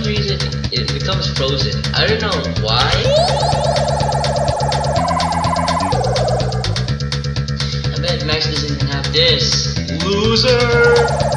some reason it becomes frozen. I don't know why. I bet Max doesn't have this. Loser!